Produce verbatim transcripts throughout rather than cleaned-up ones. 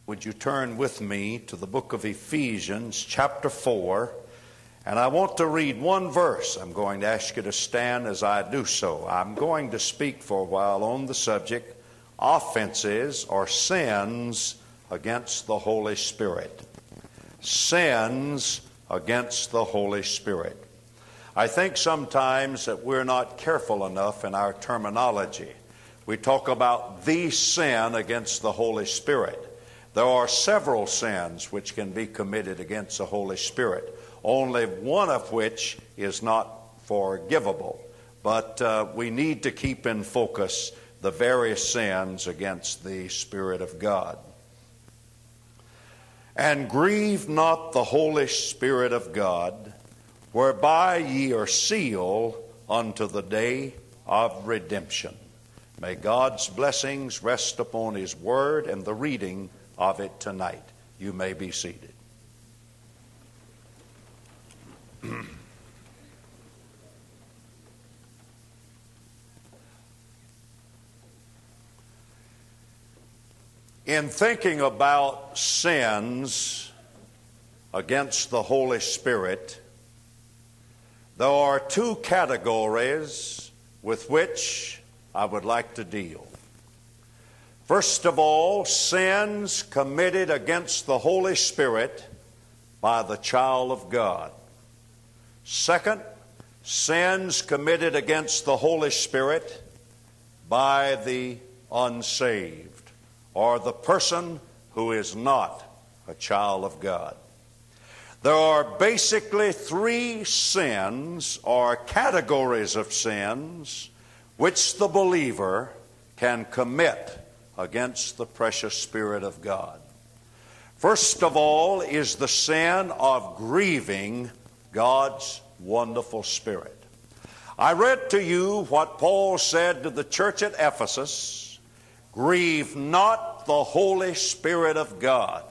Would you turn with me to the book of Ephesians, chapter four, and I want to read one verse. I'm going to ask you to stand as I do so. I'm going to speak for a while on the subject, offenses or sins against the Holy Spirit. Sins against the Holy Spirit. I think sometimes that we're not careful enough in our terminology. We talk about the sin against the Holy Spirit. There are several sins which can be committed against the Holy Spirit, only one of which is not forgivable. But uh, we need to keep in focus the various sins against the Spirit of God. And grieve not the Holy Spirit of God, whereby ye are sealed unto the day of redemption. May God's blessings rest upon His Word and the reading of it tonight. You may be seated. In thinking about sins against the Holy Spirit, there are two categories with which I would like to deal. First of all, sins committed against the Holy Spirit by the child of God. Second, sins committed against the Holy Spirit by the unsaved, or the person who is not a child of God. There are basically three sins or categories of sins which the believer can commit against the precious Spirit of God. First of all is the sin of grieving God's wonderful Spirit. I read to you what Paul said to the church at Ephesus: grieve not the Holy Spirit of God,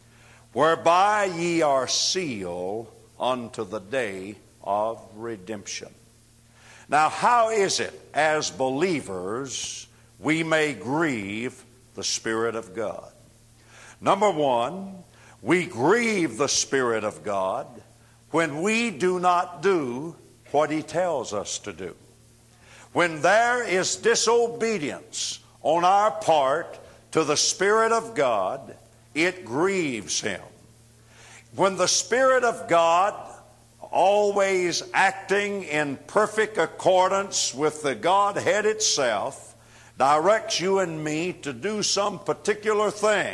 whereby ye are sealed unto the day of redemption. Now, how is it as believers we may grieve the Spirit of God? Number one, we grieve the Spirit of God when we do not do what He tells us to do. When there is disobedience on our part to the Spirit of God, it grieves Him. When the Spirit of God, always acting in perfect accordance with the Godhead itself, directs you and me to do some particular thing,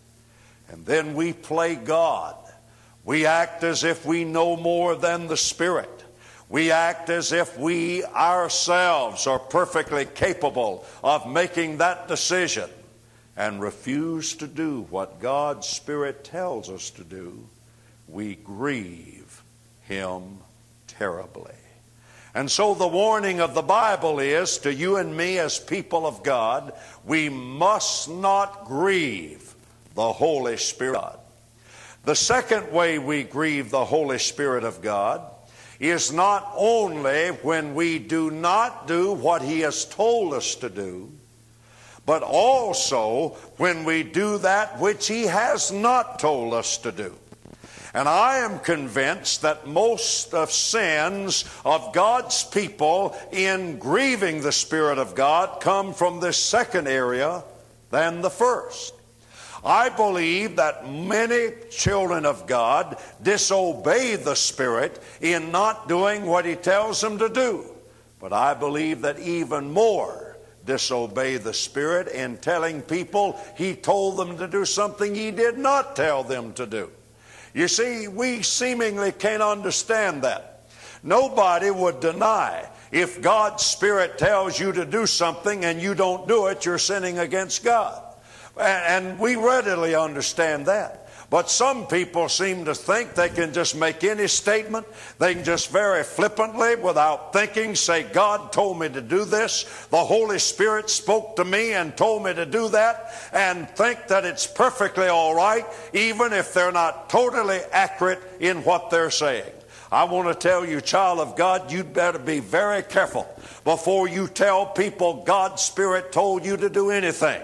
and then we play God. We act as if we know more than the Spirit. We act as if we ourselves are perfectly capable of making that decision, and refuse to do what God's Spirit tells us to do. We grieve Him terribly. And so the warning of the Bible is to you and me as people of God, we must not grieve the Holy Spirit of God. The second way we grieve the Holy Spirit of God is not only when we do not do what He has told us to do, but also when we do that which He has not told us to do. And I am convinced that most of sins of God's people in grieving the Spirit of God come from this second area than the first. I believe that many children of God disobey the Spirit in not doing what He tells them to do. But I believe that even more disobey the Spirit in telling people He told them to do something He did not tell them to do. You see, we seemingly can't understand that. Nobody would deny if God's Spirit tells you to do something and you don't do it, you're sinning against God. And we readily understand that. But some people seem to think they can just make any statement. They can just very flippantly, without thinking, say, God told me to do this. The Holy Spirit spoke to me and told me to do that. And think that it's perfectly all right, even if they're not totally accurate in what they're saying. I want to tell you, child of God, you'd better be very careful before you tell people God's Spirit told you to do anything.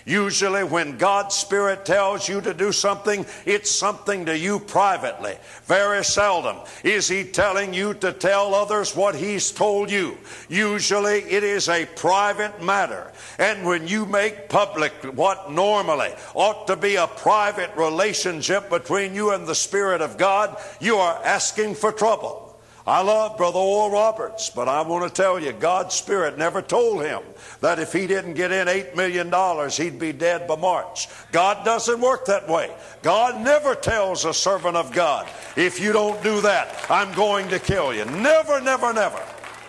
Usually when God's Spirit tells you to do something, it's something to you privately. Very seldom is He telling you to tell others what He's told you. Usually it is a private matter. And when you make public what normally ought to be a private relationship between you and the Spirit of God, you are asking for trouble. I love Brother Oral Roberts, but I want to tell you, God's Spirit never told him that if he didn't get in eight million dollars, he'd be dead by March. God doesn't work that way. God never tells a servant of God, if you don't do that, I'm going to kill you. Never, never, never.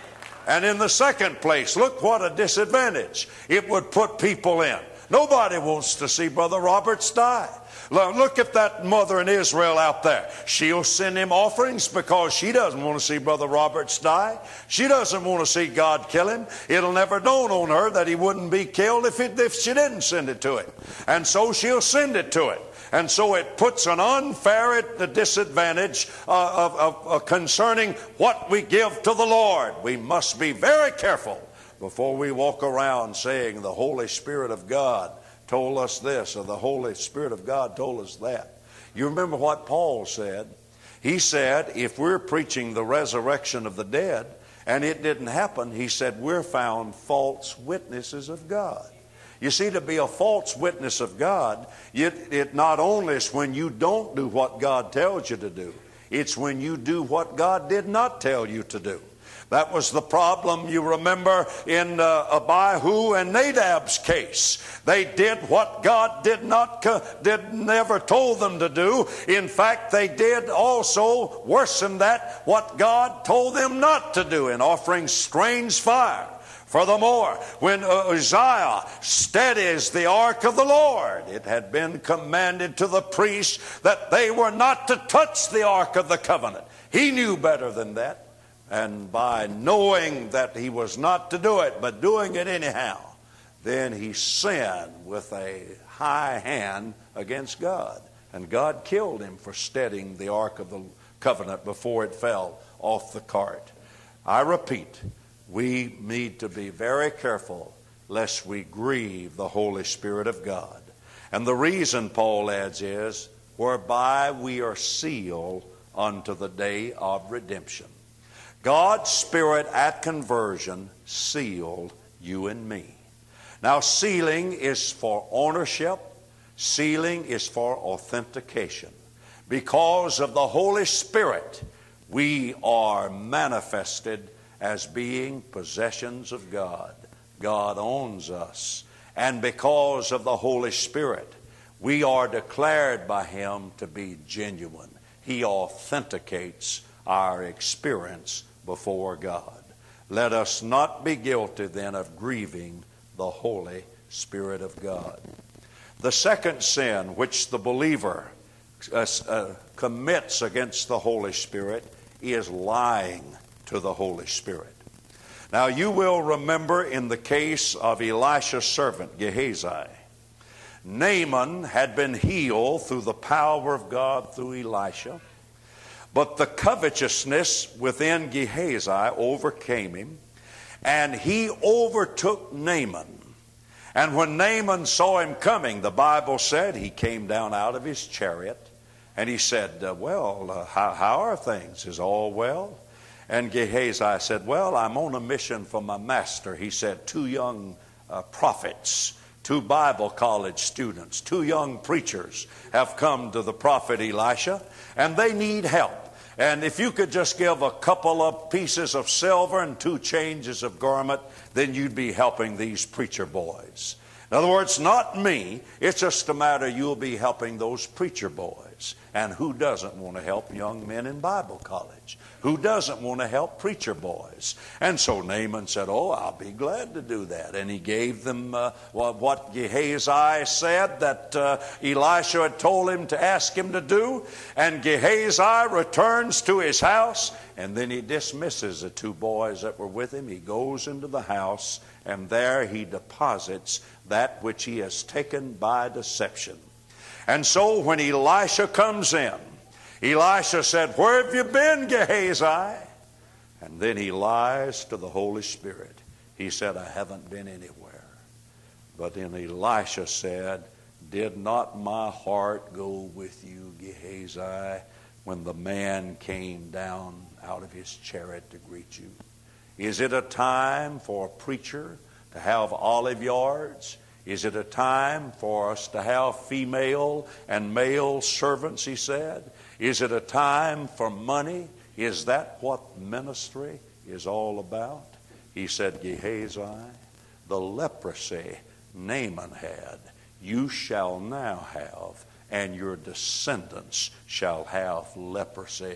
And in the second place, look what a disadvantage it would put people in. Nobody wants to see Brother Roberts die. Look at that mother in Israel out there. She'll send him offerings because she doesn't want to see Brother Roberts die. She doesn't want to see God kill him. It'll never dawn on her that he wouldn't be killed if, it, if she didn't send it to him. And so she'll send it to him. And so it puts an unfair disadvantage uh, of, of, of concerning what we give to the Lord. We must be very careful before we walk around saying the Holy Spirit of God told us this, or the Holy Spirit of God told us that. You remember what Paul said? He said, if we're preaching the resurrection of the dead and it didn't happen, he said, we're found false witnesses of God. You see, to be a false witness of God, it, it not only is when you don't do what God tells you to do, it's when you do what God did not tell you to do. That was the problem, you remember, in uh, Abihu and Nadab's case. They did what God did not, did never told them to do. In fact, they did also, worse than that, what God told them not to do in offering strange fire. Furthermore, when Uzziah steadies the ark of the Lord, it had been commanded to the priests that they were not to touch the ark of the covenant. He knew better than that. And by knowing that he was not to do it, but doing it anyhow, then he sinned with a high hand against God. And God killed him for steadying the ark of the covenant before it fell off the cart. I repeat, we need to be very careful lest we grieve the Holy Spirit of God. And the reason, Paul adds, is whereby we are sealed unto the day of redemption. God's Spirit at conversion sealed you and me. Now, sealing is for ownership. Sealing is for authentication. Because of the Holy Spirit, we are manifested as being possessions of God. God owns us. And because of the Holy Spirit, we are declared by Him to be genuine. He authenticates our experience before God. Let us not be guilty then of grieving the Holy Spirit of God. The second sin which the believer uh, uh, commits against the Holy Spirit is lying to the Holy Spirit. Now you will remember in the case of Elisha's servant Gehazi, Naaman had been healed through the power of God through Elisha. But the covetousness within Gehazi overcame him, and he overtook Naaman. And when Naaman saw him coming, the Bible said he came down out of his chariot, and he said, uh, well, uh, how, how are things? Is all well? And Gehazi said, well, I'm on a mission for my master. He said, two young uh, prophets, two Bible college students, two young preachers have come to the prophet Elisha, and they need help. And if you could just give a couple of pieces of silver and two changes of garment, then you'd be helping these preacher boys. In other words, not me. It's just a matter you'll be helping those preacher boys. And who doesn't want to help young men in Bible college? Who doesn't want to help preacher boys? And so Naaman said, oh, I'll be glad to do that. And he gave them uh, what Gehazi said that uh, Elisha had told him to ask him to do. And Gehazi returns to his house, and then he dismisses the two boys that were with him. He goes into the house, and there he deposits that which he has taken by deception. And so when Elisha comes in, Elisha said, where have you been, Gehazi? And then he lies to the Holy Spirit. He said, I haven't been anywhere. But then Elisha said, did not my heart go with you, Gehazi, when the man came down out of his chariot to greet you? Is it a time for a preacher to have olive yards? Is it a time for us to have female and male servants, he said? Is it a time for money? Is that what ministry is all about? He said, Gehazi, the leprosy Naaman had, you shall now have, and your descendants shall have leprosy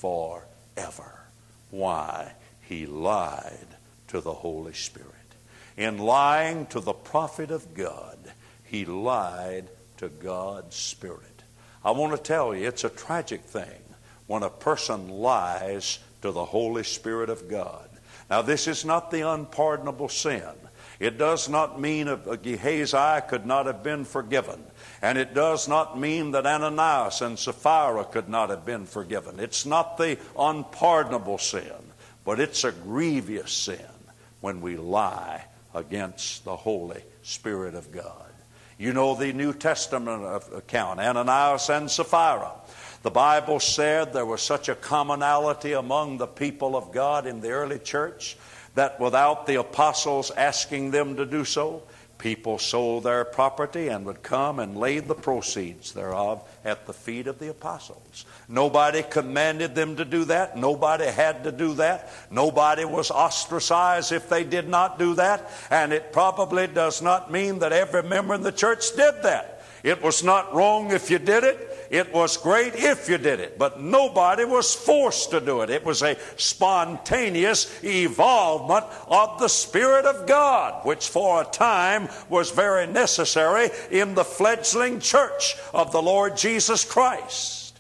forever. Why? He lied to the Holy Spirit. In lying to the prophet of God, he lied to God's Spirit. I want to tell you, it's a tragic thing when a person lies to the Holy Spirit of God. Now, this is not the unpardonable sin. It does not mean a Gehazi could not have been forgiven. And it does not mean that Ananias and Sapphira could not have been forgiven. It's not the unpardonable sin, but it's a grievous sin when we lie against the Holy Spirit of God. You know the New Testament account, Ananias and Sapphira. The Bible said there was such a commonality among the people of God in the early church that without the apostles asking them to do so, people sold their property and would come and lay the proceeds thereof at the feet of the apostles. Nobody commanded them to do that. Nobody had to do that. Nobody was ostracized if they did not do that. And it probably does not mean that every member in the church did that. It was not wrong if you did it. It was great if you did it, but nobody was forced to do it. It was a spontaneous evolvement of the Spirit of God, which for a time was very necessary in the fledgling church of the Lord Jesus Christ.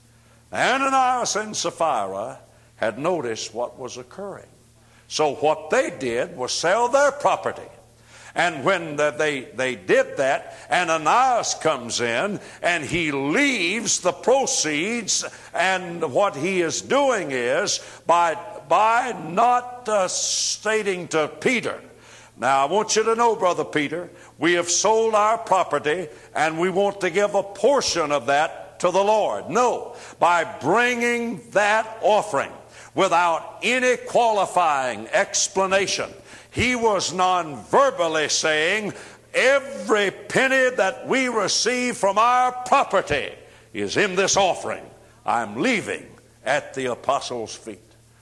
Ananias and Sapphira had noticed what was occurring. So what they did was sell their property. And when the, they, they did that, Ananias comes in and he leaves the proceeds, and what he is doing is by, by not uh, stating to Peter, now I want you to know, Brother Peter, we have sold our property and we want to give a portion of that to the Lord. No, by bringing that offering without any qualifying explanation, he was non-verbally saying, every penny that we receive from our property is in this offering. I'm leaving at the apostles' feet.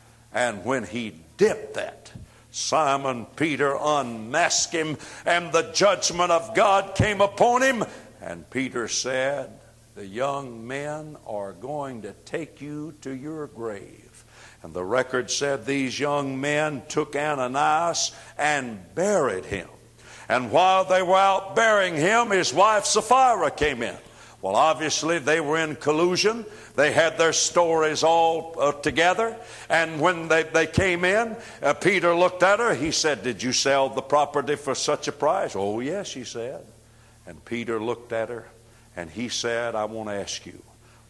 And when he did that, Simon Peter unmasked him, and the judgment of God came upon him. And Peter said, the young men are going to take you to your grave. And the record said these young men took Ananias and buried him. And while they were out burying him, his wife Sapphira came in. Well, obviously they were in collusion. They had their stories all uh, together. And when they, they came in, uh, Peter looked at her. He said, did you sell the property for such a price? Oh, yes, she said. And Peter looked at her and he said, I want to ask you,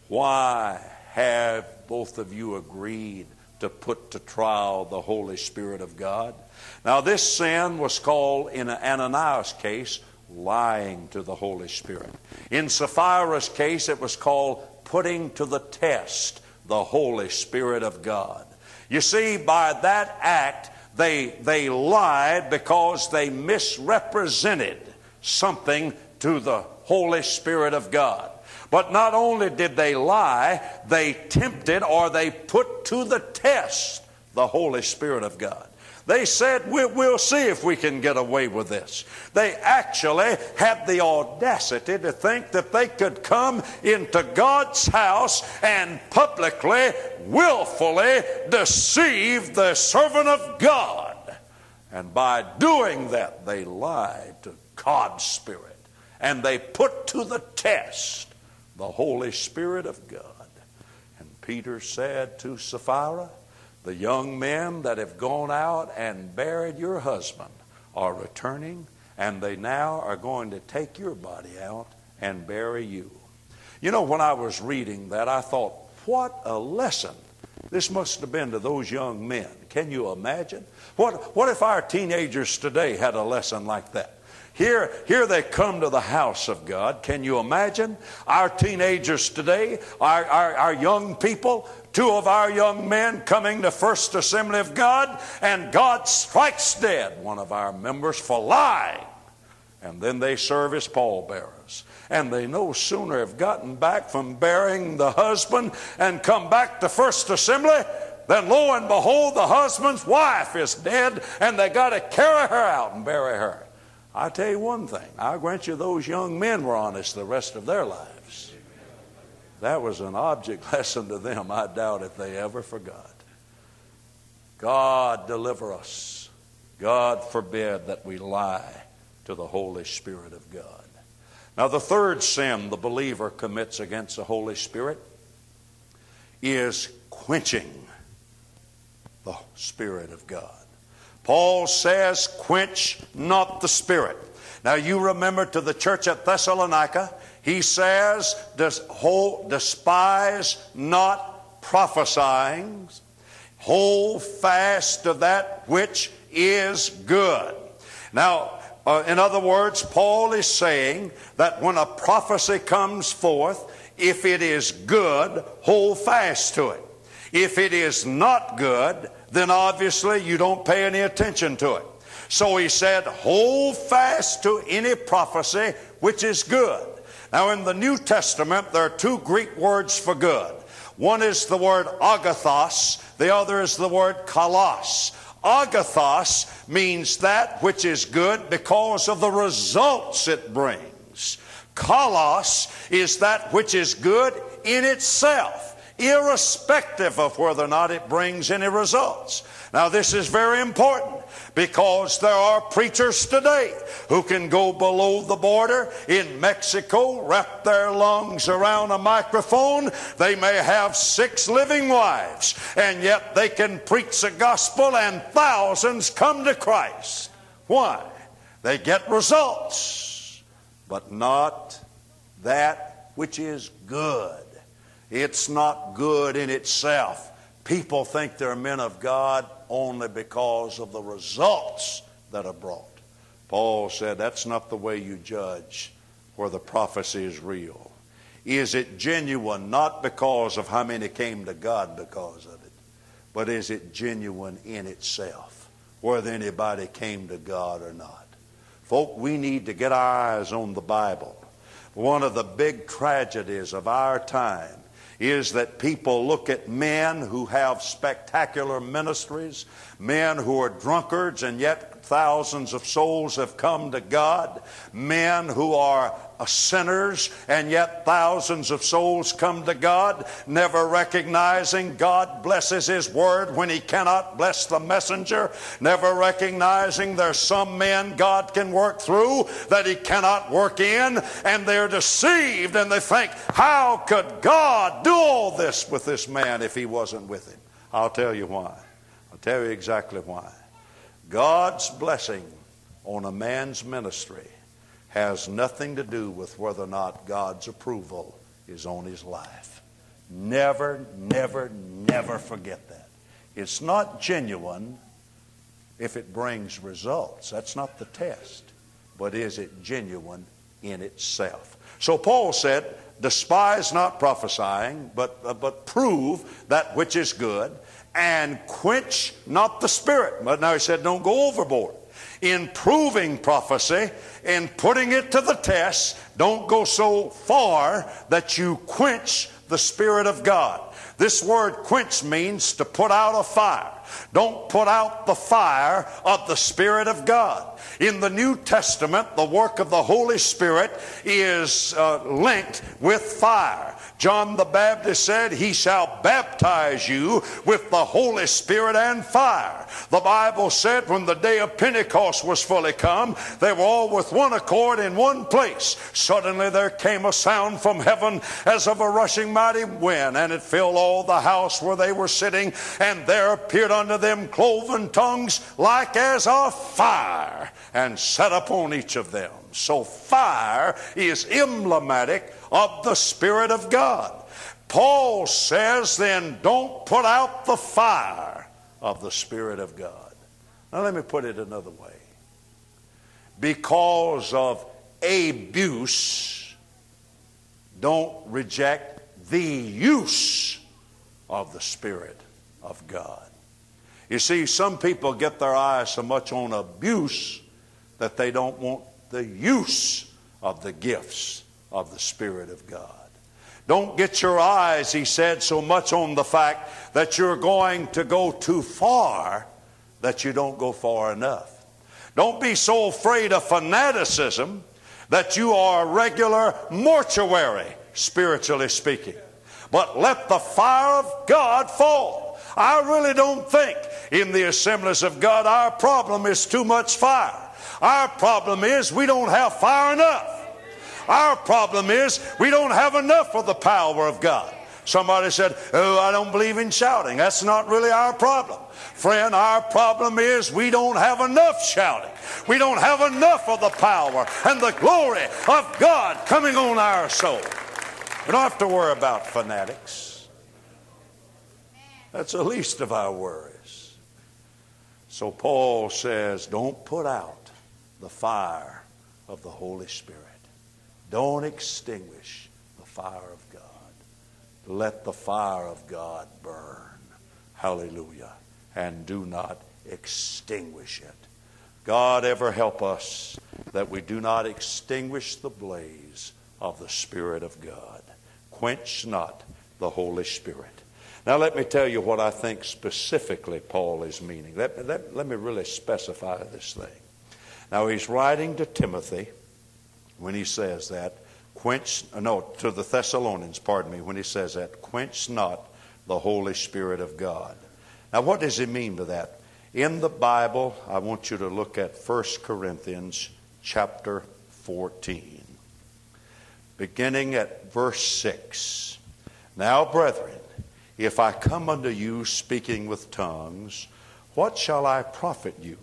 why have both of you agreed to put to trial the Holy Spirit of God? Now, this sin was called, in Ananias' case, lying to the Holy Spirit. In Sapphira's case, it was called putting to the test the Holy Spirit of God. You see, by that act, they, they lied because they misrepresented something to the Holy Spirit of God. But not only did they lie, they tempted, or they put to the test the Holy Spirit of God. They said, we'll, we'll see if we can get away with this. They actually had the audacity to think that they could come into God's house and publicly, willfully deceive the servant of God. And by doing that, they lied to God's Spirit. And they put to the test the Holy Spirit of God. And Peter said to Sapphira, the young men that have gone out and buried your husband are returning, and they now are going to take your body out and bury you. You know, when I was reading that, I thought, what a lesson this must have been to those young men. Can you imagine? What, what if our teenagers today had a lesson like that? Here, here they come to the house of God. Can you imagine? Our teenagers today, our, our, our young people, two of our young men coming to First Assembly of God, and God strikes dead one of our members for lying. And then they serve as pallbearers. And they no sooner have gotten back from burying the husband and come back to First Assembly, then lo and behold, the husband's wife is dead, and they got to carry her out and bury her. I tell you one thing, I grant you those young men were honest the rest of their lives. That was an object lesson to them. I doubt if they ever forgot. God deliver us. God forbid that we lie to the Holy Spirit of God. Now, the third sin the believer commits against the Holy Spirit is quenching the Spirit of God. Paul says, quench not the Spirit. Now, you remember to the church at Thessalonica, he says, despise not prophesying, hold fast to that which is good. Now, Uh, in other words, Paul is saying that when a prophecy comes forth, if it is good, hold fast to it. If it is not good, then obviously you don't pay any attention to it. So he said, hold fast to any prophecy which is good. Now in the New Testament, there are two Greek words for good. One is the word agathos, the other is the word kalos. Agathos means that which is good because of the results it brings. Kalos is that which is good in itself, irrespective of whether or not it brings any results. Now this is very important, because there are preachers today who can go below the border in Mexico, wrap their lungs around a microphone. They may have six living wives, and yet they can preach the gospel and thousands come to Christ. Why? They get results, but not that which is good. It's not good in itself. People think they're men of God only because of the results that are brought. Paul said that's not the way you judge where the prophecy is real. Is it genuine not because of how many came to God because of it, but is it genuine in itself, whether anybody came to God or not? Folk, we need to get our eyes on the Bible. One of the big tragedies of our time is that people look at men who have spectacular ministries, men who are drunkards, and yet thousands of souls have come to God, men who are sinners, and yet thousands of souls come to God, never recognizing God blesses His Word when He cannot bless the messenger, never recognizing there's some men God can work through that He cannot work in, and they're deceived and they think, how could God do all this with this man if He wasn't with him? I'll tell you why. I'll tell you exactly why. God's blessing on a man's ministry has nothing to do with whether or not God's approval is on his life. Never, never, never forget that. It's not genuine if it brings results. That's not the test. But is it genuine in itself? So Paul said, despise not prophesying, but, uh, but prove that which is good, and quench not the Spirit. But now he said, don't go overboard. In proving prophecy, in putting it to the test, don't go so far that you quench the Spirit of God. This word quench means to put out a fire. Don't put out the fire of the Spirit of God. In the New Testament, the work of the Holy Spirit is uh, linked with fire. John the Baptist said, He shall baptize you with the Holy Spirit and fire. The Bible said when the day of Pentecost was fully come, they were all with one accord in one place. Suddenly there came a sound from heaven as of a rushing mighty wind, and it filled all the house where they were sitting, and there appeared unto them cloven tongues like as of fire, and sat upon each of them. So fire is emblematic of the Spirit of God. Paul says then, don't put out the fire of the Spirit of God. Now let me put it another way. because of abuse, don't reject the use of the Spirit of God. You see, some people get their eyes so much on abuse that they don't want the use of the gifts of the Spirit of God. Don't get your eyes, he said, so much on the fact that you're going to go too far that you don't go far enough. Don't be so afraid of fanaticism that you are a regular mortuary, spiritually speaking. But let the fire of God fall. I really don't think in the assemblies of God our problem is too much fire. Our problem is we don't have fire enough. Our problem is we don't have enough of the power of God. Somebody said, oh, I don't believe in shouting. That's not really our problem. Friend, our problem is we don't have enough shouting. We don't have enough of the power and the glory of God coming on our soul. We don't have to worry about fanatics. That's the least of our worries. So Paul says, don't put out the fire of the Holy Spirit. Don't extinguish the fire of God. Let the fire of God burn. Hallelujah. And do not extinguish it. God, ever help us that we do not extinguish the blaze of the Spirit of God. Quench not the Holy Spirit. Now let me tell you what I think specifically Paul is meaning. Let, let, let me really specify this thing. Now he's writing to Timothy when he says that. Quench, no, to the Thessalonians, pardon me, when he says that. Quench not the Holy Spirit of God. Now what does he mean by that? In the Bible, I want you to look at First Corinthians chapter fourteen. Beginning at verse six. Now, brethren, if I come unto you speaking with tongues, what shall I profit you?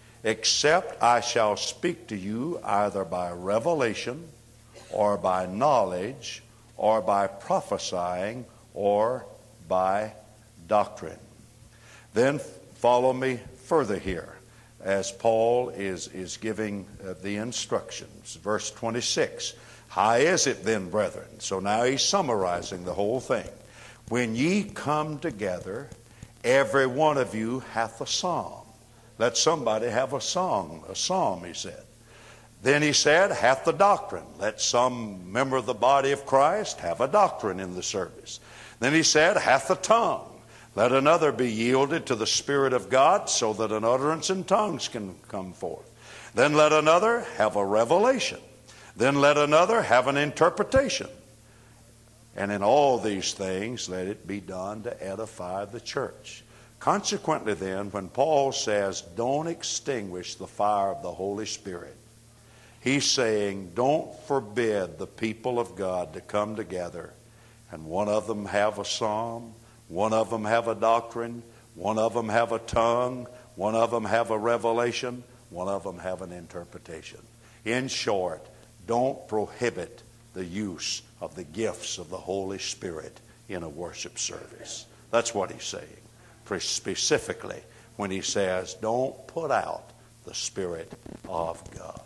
Except I shall speak to you either by revelation, or by knowledge, or by prophesying, or by doctrine. Then follow me further here as Paul is, is giving uh, the instructions. Verse twenty-six. How is it then, brethren? So now he's summarizing the whole thing. When ye come together, every one of you hath a psalm. Let somebody have a song, a psalm, he said. Then he said, hath the doctrine. Let some member of the body of Christ have a doctrine in the service. Then he said, hath the tongue. Let another be yielded to the Spirit of God, so that an utterance in tongues can come forth. Then let another have a revelation. Then let another have an interpretation. And in all these things, let it be done to edify the church. Consequently then, when Paul says, don't extinguish the fire of the Holy Spirit, he's saying, don't forbid the people of God to come together and one of them have a psalm, one of them have a doctrine, one of them have a tongue, one of them have a revelation, one of them have an interpretation. In short, don't prohibit the use of the gifts of the Holy Spirit in a worship service. That's what he's saying. Specifically when he says, don't put out the Spirit of God.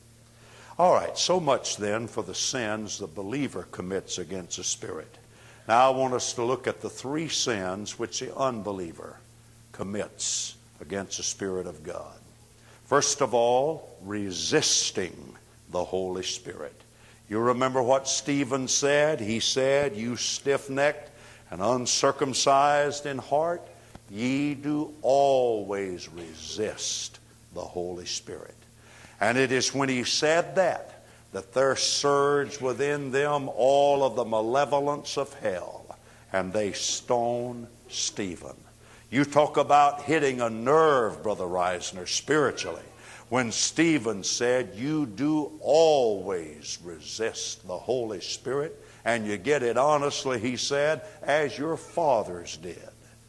All right, so much then for the sins the believer commits against the Spirit. Now I want us to look at the three sins which the unbeliever commits against the Spirit of God. First of all, resisting the Holy Spirit. You remember what Stephen said? He said, you stiff-necked and uncircumcised in heart, ye do always resist the Holy Spirit. And it is when he said that, that there surged within them all of the malevolence of hell, and they stoned Stephen. You talk about hitting a nerve, Brother Reisner, spiritually. When Stephen said, you do always resist the Holy Spirit, and you get it honestly, he said, as your fathers did.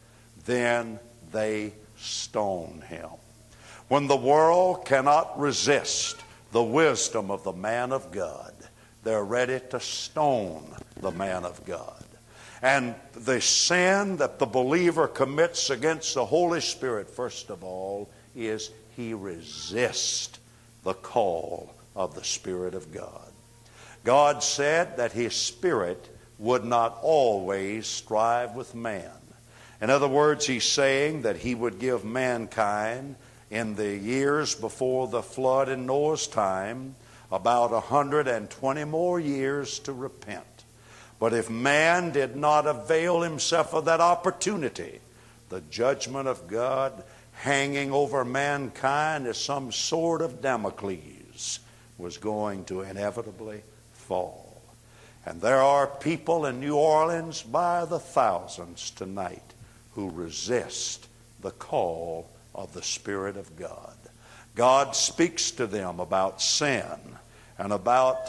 Then they stoned him. When the world cannot resist the wisdom of the man of God, they're ready to stone the man of God. And the sin that the believer commits against the Holy Spirit, first of all, is he resists the call of the Spirit of God. God said that His Spirit would not always strive with man. In other words, He's saying that He would give mankind in the years before the flood in Noah's time about one hundred twenty more years to repent. But if man did not avail himself of that opportunity, the judgment of God hanging over mankind as some sword of Damocles was going to inevitably fall. And there are people in New Orleans by the thousands tonight who resist the call of the Spirit of God. God speaks to them about sin and about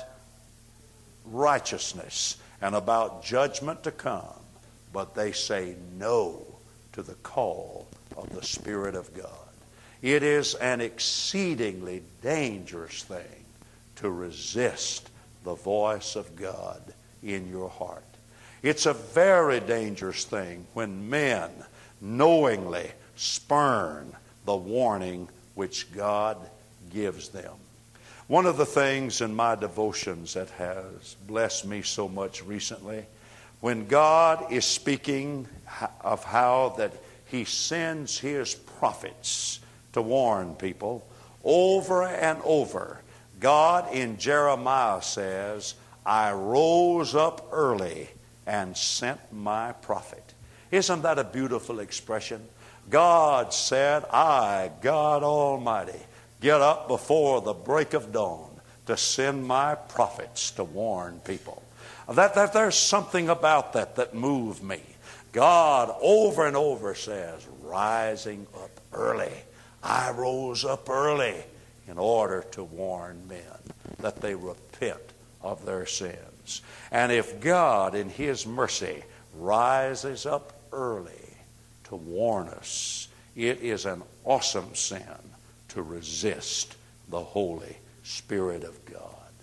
righteousness and about judgment to come, but they say no to the call of the Spirit of God. It is an exceedingly dangerous thing to resist the voice of God in your heart. It's a very dangerous thing when men knowingly spurn the warning which God gives them. One of the things in my devotions that has blessed me so much recently, when God is speaking of how that He sends His prophets to warn people, over and over, God in Jeremiah says, I rose up early and sent my prophet. Isn't that a beautiful expression? God said, I, God Almighty, get up before the break of dawn to send my prophets to warn people. That, that there's something about that that moved me. God over and over says, rising up early. I rose up early in order to warn men that they repent of their sins. And if God in His mercy rises up early to warn us, it is an awesome sin to resist the Holy Spirit of God.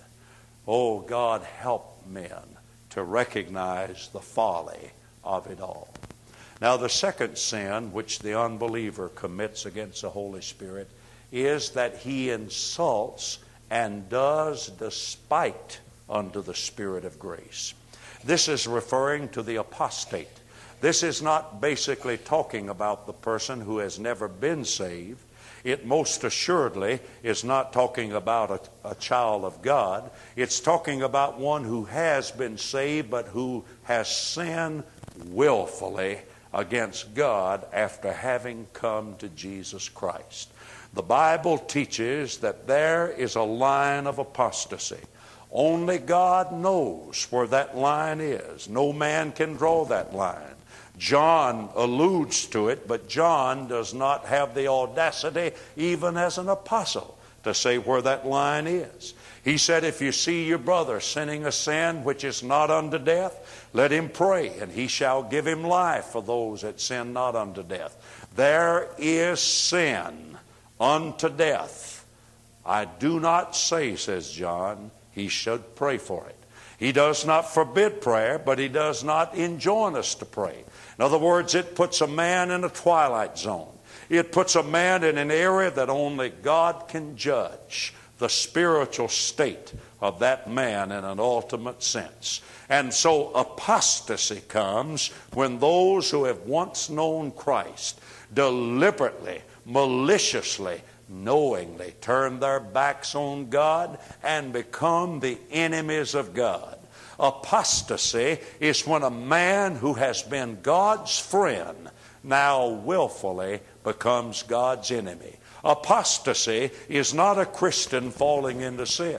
Oh, God, help men to recognize the folly of it all. Now, the second sin which the unbeliever commits against the Holy Spirit is that he insults and does despite unto the Spirit of grace. This is referring to the apostate. This is not basically talking about the person who has never been saved. It most assuredly is not talking about a, a child of God. It's talking about one who has been saved but who has sinned willfully against God after having come to Jesus Christ. The Bible teaches that there is a line of apostasy. Only God knows where that line is. No man can draw that line. John alludes to it, but John does not have the audacity, even as an apostle, to say where that line is. He said, if you see your brother sinning a sin which is not unto death, let him pray, and he shall give him life for those that sin not unto death. There is sin unto death. I do not say, says John, he should pray for it. He does not forbid prayer, but he does not enjoin us to pray. In other words, it puts a man in a twilight zone. It puts a man in an area that only God can judge the spiritual state of that man in an ultimate sense. And so apostasy comes when those who have once known Christ deliberately, maliciously, knowingly turn their backs on God and become the enemies of God. Apostasy is when a man who has been God's friend now willfully becomes God's enemy. Apostasy is not a Christian falling into sin.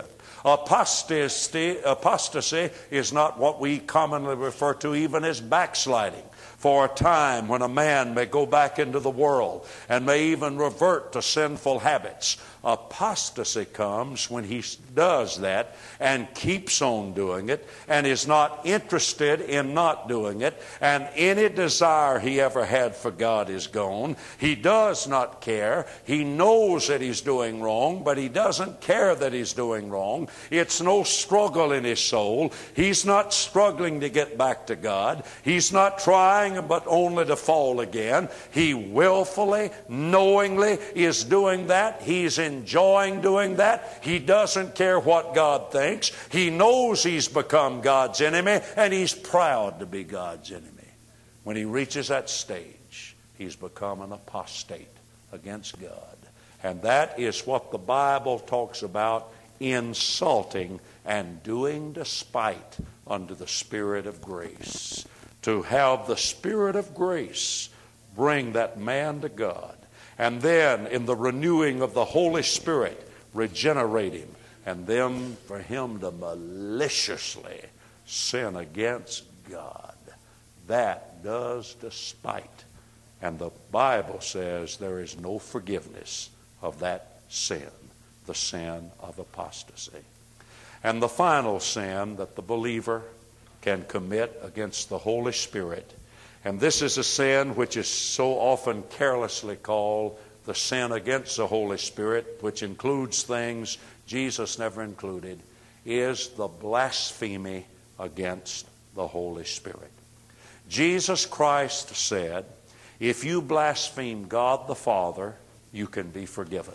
Apostasy, apostasy is not what we commonly refer to even as backsliding. For a time when a man may go back into the world and may even revert to sinful habits. Apostasy comes when he does that and keeps on doing it and is not interested in not doing it, and any desire he ever had for God is gone. He does not care. He knows that he's doing wrong, but he doesn't care that he's doing wrong. It's no struggle in his soul. He's not struggling to get back to God. He's not trying trying but only to fall again. He willfully, knowingly is doing that. He's enjoying doing that. He doesn't care what God thinks. He knows he's become God's enemy, and he's proud to be God's enemy. When he reaches that stage, he's become an apostate against God. And that is what the Bible talks about, insulting and doing despite unto the Spirit of grace. To have the Spirit of grace bring that man to God, and then in the renewing of the Holy Spirit regenerate him, and then for him to maliciously sin against God. That does despite. And the Bible says there is no forgiveness of that sin, the sin of apostasy. And the final sin that the believer can commit against the Holy Spirit, and this is a sin which is so often carelessly called the sin against the Holy Spirit, which includes things Jesus never included, is the blasphemy against the Holy Spirit. Jesus Christ said, if you blaspheme God the Father, you can be forgiven.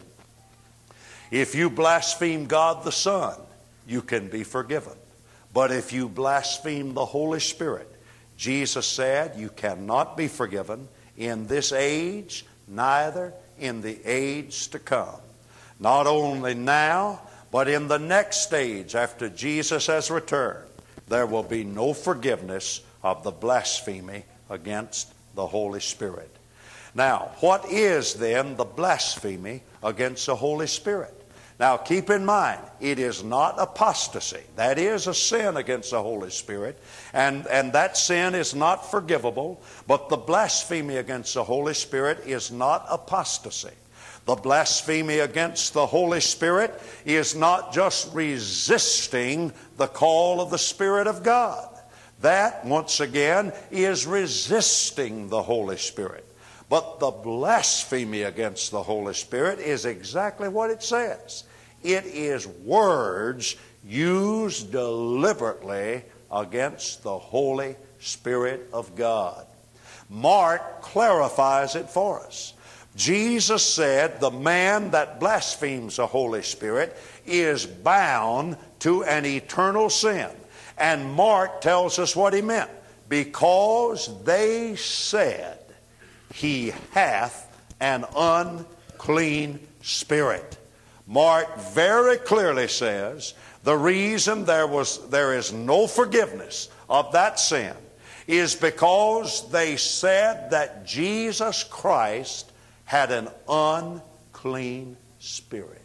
If you blaspheme God the Son, you can be forgiven. But if you blaspheme the Holy Spirit, Jesus said you cannot be forgiven in this age, neither in the age to come. Not only now, but in the next age after Jesus has returned, there will be no forgiveness of the blasphemy against the Holy Spirit. Now, what is then the blasphemy against the Holy Spirit? Now, keep in mind, it is not apostasy. That is a sin against the Holy Spirit, and, and that sin is not forgivable, but the blasphemy against the Holy Spirit is not apostasy. The blasphemy against the Holy Spirit is not just resisting the call of the Spirit of God. That, once again, is resisting the Holy Spirit. But the blasphemy against the Holy Spirit is exactly what it says. It is words used deliberately against the Holy Spirit of God. Mark clarifies it for us. Jesus said the man that blasphemes the Holy Spirit is bound to an eternal sin. And Mark tells us what he meant. Because they said, he hath an unclean spirit. Mark very clearly says the reason there was there is no forgiveness of that sin is because they said that Jesus Christ had an unclean spirit.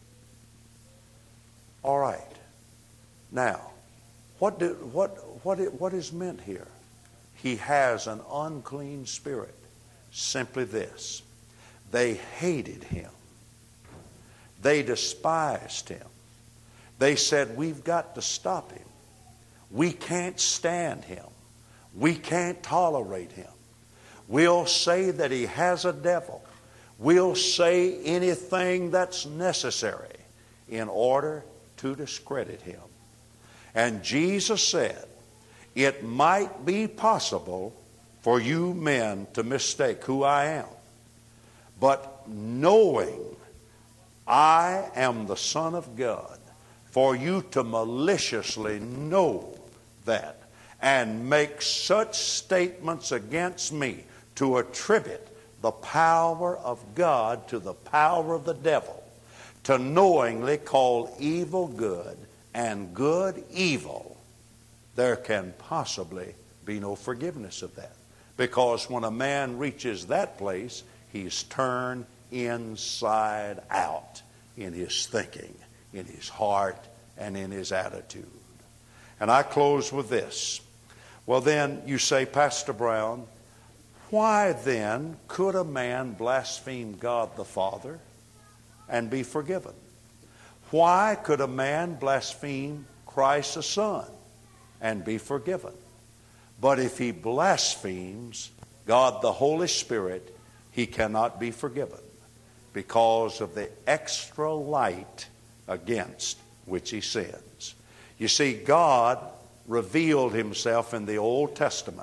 All right. Now, what do, what what what is meant here? He has an unclean spirit. Simply this: they hated him. They despised him. They said, we've got to stop him. We can't stand him. We can't tolerate him. We'll say that he has a devil. We'll say anything that's necessary in order to discredit him. And Jesus said, it might be possible for you men to mistake who I am. But knowing I am the Son of God, for you to maliciously know that and make such statements against me to attribute the power of God to the power of the devil, to knowingly call evil good and good evil, there can possibly be no forgiveness of that. Because when a man reaches that place, he's turned inside out in his thinking, in his heart, and in his attitude. And I close with this. Well, then you say, Pastor Brown, why then could a man blaspheme God the Father and be forgiven? Why could a man blaspheme Christ the Son and be forgiven? But if he blasphemes God the Holy Spirit, he cannot be forgiven because of the extra light against which he sins. You see, God revealed himself in the Old Testament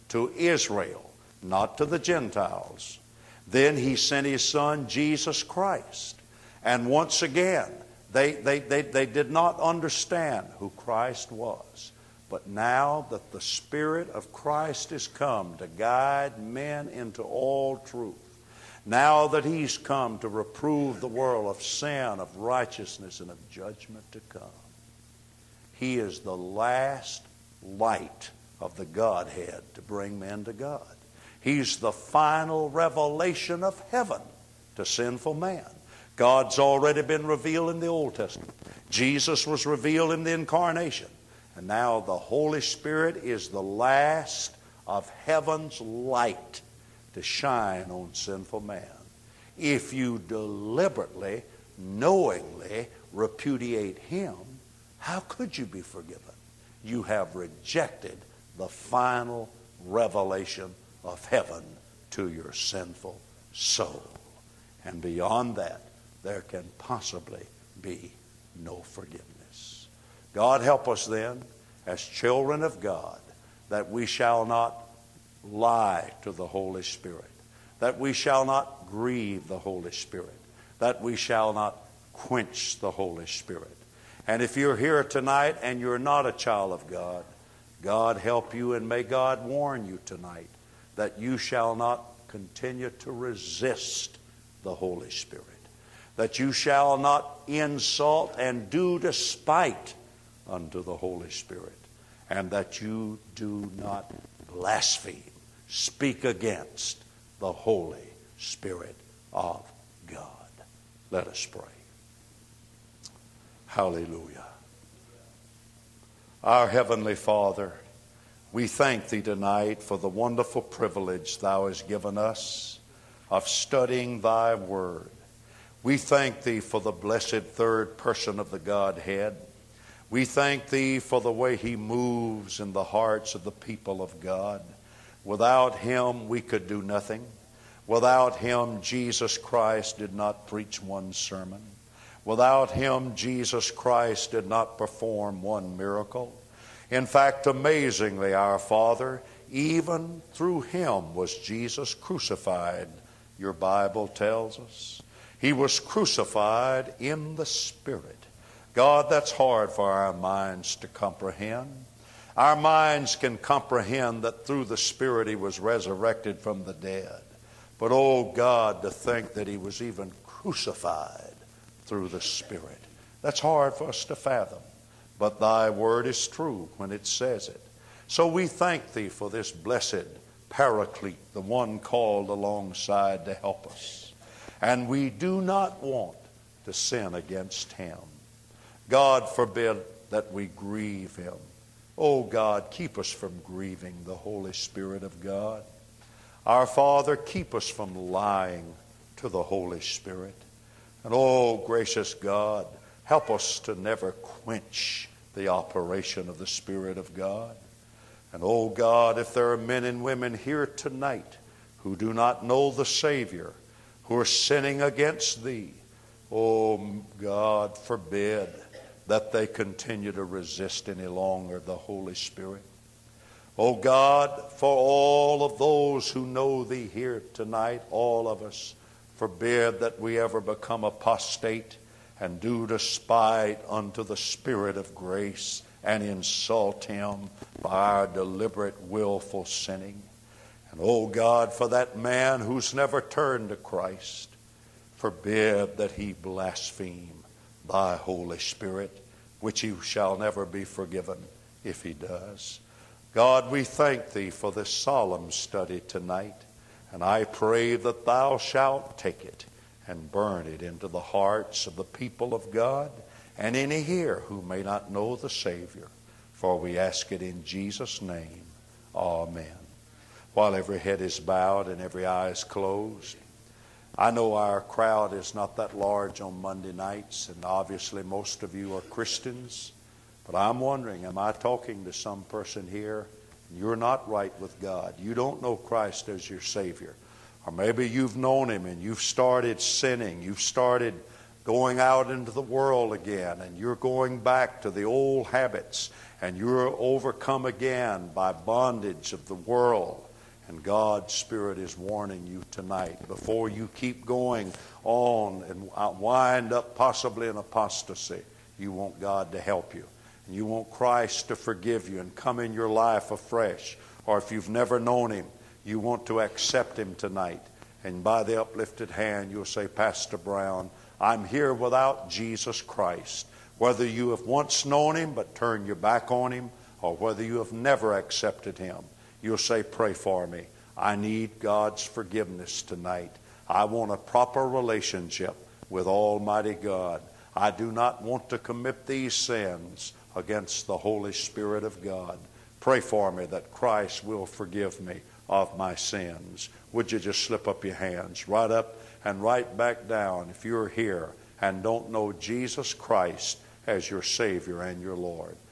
to Israel, not to the Gentiles. Then he sent his son, Jesus Christ. And once again, they, they, they, they did not understand who Christ was. But now that the Spirit of Christ is come to guide men into all truth, now that he's come to reprove the world of sin, of righteousness, and of judgment to come, he is the last light of the Godhead to bring men to God. He's the final revelation of heaven to sinful man. God's already been revealed in the Old Testament. Jesus was revealed in the incarnation. And now the Holy Spirit is the last of heaven's light to shine on sinful man. If you deliberately, knowingly repudiate him, how could you be forgiven? You have rejected the final revelation of heaven to your sinful soul. And beyond that, there can possibly be no forgiveness. God help us then, as children of God, that we shall not lie to the Holy Spirit, that we shall not grieve the Holy Spirit, that we shall not quench the Holy Spirit. And if you're here tonight and you're not a child of God, God help you, and may God warn you tonight that you shall not continue to resist the Holy Spirit, that you shall not insult and do despite unto the Holy Spirit, and that you do not blaspheme, speak against the Holy Spirit of God. Let us pray. Hallelujah. Our Heavenly Father, we thank Thee tonight for the wonderful privilege Thou hast given us of studying Thy Word. We thank Thee for the blessed third person of the Godhead. We thank Thee for the way He moves in the hearts of the people of God. Without Him, we could do nothing. Without Him, Jesus Christ did not preach one sermon. Without Him, Jesus Christ did not perform one miracle. In fact, amazingly, our Father, even through Him was Jesus crucified, your Bible tells us. He was crucified in the Spirit. God, that's hard for our minds to comprehend. Our minds can comprehend that through the Spirit He was resurrected from the dead. But, oh God, to think that He was even crucified through the Spirit. That's hard for us to fathom. But Thy Word is true when it says it. So we thank Thee for this blessed Paraclete, the one called alongside to help us. And we do not want to sin against Him. God forbid that we grieve Him. Oh God, keep us from grieving the Holy Spirit of God. Our Father, keep us from lying to the Holy Spirit. And oh, gracious God, help us to never quench the operation of the Spirit of God. And oh God, if there are men and women here tonight who do not know the Savior, who are sinning against Thee, oh God, forbid that they continue to resist any longer the Holy Spirit. Oh God, for all of those who know Thee here tonight, all of us, forbid that we ever become apostate and do despite unto the Spirit of grace and insult Him by our deliberate, willful sinning. And oh God, for that man who's never turned to Christ, forbid that he blaspheme Thy Holy Spirit, which he shall never be forgiven if he does. God, we thank Thee for this solemn study tonight. And I pray that Thou shalt take it and burn it into the hearts of the people of God and any here who may not know the Savior. For we ask it in Jesus' name. Amen. While every head is bowed and every eye is closed, I know our crowd is not that large on Monday nights, and obviously most of you are Christians. But I'm wondering, am I talking to some person here? You're not right with God. You don't know Christ as your Savior. Or maybe you've known Him and you've started sinning. You've started going out into the world again, and you're going back to the old habits, and you're overcome again by bondage of the world. And God's Spirit is warning you tonight, before you keep going on and wind up possibly in apostasy, you want God to help you. And you want Christ to forgive you and come in your life afresh. Or if you've never known Him, you want to accept Him tonight. And by the uplifted hand, you'll say, Pastor Brown, I'm here without Jesus Christ. Whether you have once known Him but turned your back on Him, or whether you have never accepted Him, you'll say, pray for me. I need God's forgiveness tonight. I want a proper relationship with Almighty God. I do not want to commit these sins against the Holy Spirit of God. Pray for me that Christ will forgive me of my sins. Would you just slip up your hands right up and right back down if you're here and don't know Jesus Christ as your Savior and your Lord.